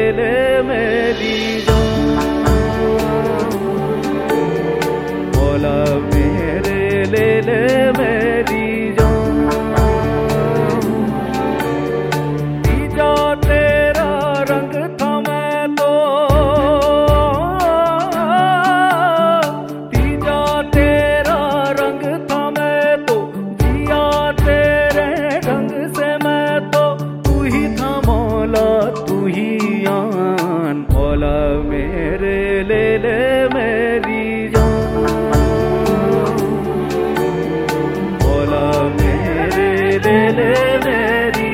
ले मेरी जान, मौला मेरे ले ले मेरी जान। तीजा तेरा रंग था मैं तो, तीजा तेरा रंग था मैं तो, जिया तेरे ढंग से मैं तो। तू ही था मौला तू ही आन, मौला मेरे ले ले मेरी जान, मौला मेरे ले ले मेरी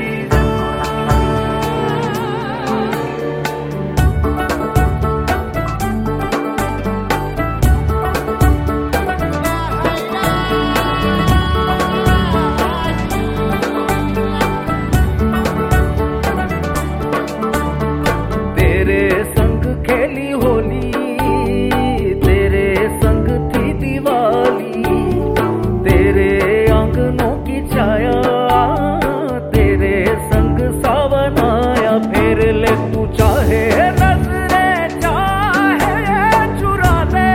खेली होली, तेरे संग थी दिवाली, तेरे आंगनों की छाया, तेरे संग सावन आया। फिर ले तू चाहे नजरें चाहे चुरा ले,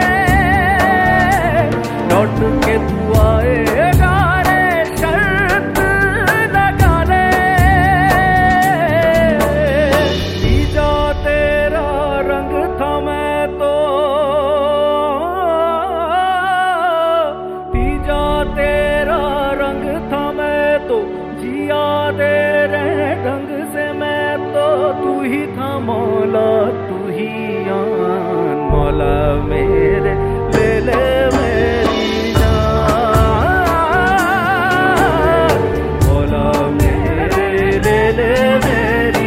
लौट के तू आएगा रे शर्त लगा ले। तीजा तेरा रंग था मैं तो, तीजा तेरा रंग था मैं तो, जिया तेरे ढंग से मैं तो। तू ही था मौला तू ही आन, मौला मेरे ले ले मेरी जान, मौला मेरे ले ले मेरी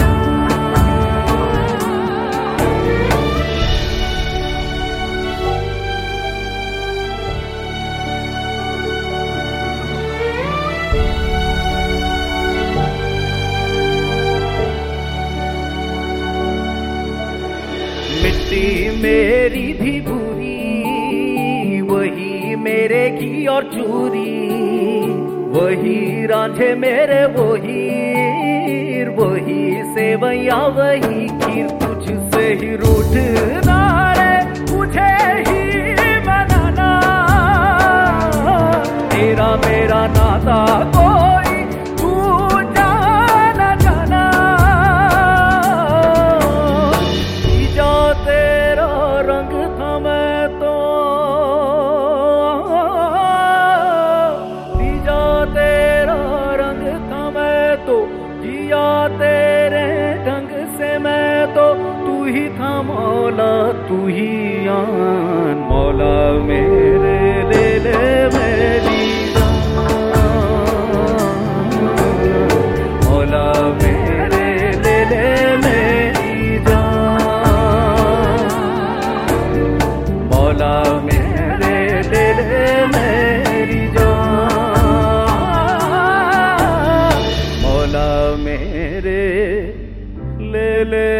मिट्टी मेरी भी भूरी, वही मेरे घी और चूरी, वही रांझे मेरे वही, वही सेवैया वही खीर। तुझसे ही रूठना रे मुझे ही मनाना, तेरा मेरा नाता कोई तू जाना जाना। तीजा तेरा रंग था मैं तो, तीजा तेरा रंग था मैं तो, जिया तेरे ढंग से मैं तो। तू ही था मौला तू ही आन, मौला मेरे ले ले मेरी जान, मौला मेरे ले ले मेरी जान, मौला मेरे ले ले मेरी जान, मौला मेरे ले ले